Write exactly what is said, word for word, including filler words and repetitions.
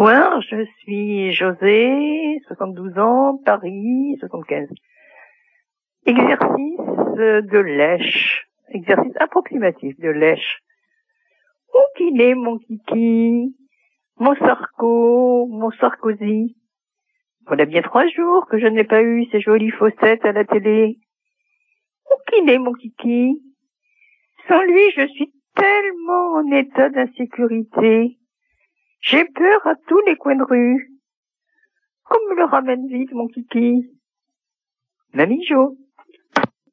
Bonsoir, je suis José, soixante-douze ans, Paris, soixante-quinze. Exercice de lèche. Exercice approximatif de lèche. Où qu'il est mon kiki, mon Sarko, mon Sarkozy. Voilà bien trois jours que je n'ai pas eu ces jolies fossettes à la télé. Où qu'il est mon kiki. Sans lui, je suis tellement en état d'insécurité. J'ai peur à tous les coins de rue. Qu'on me le ramène vite, mon kiki. Mamie Jo.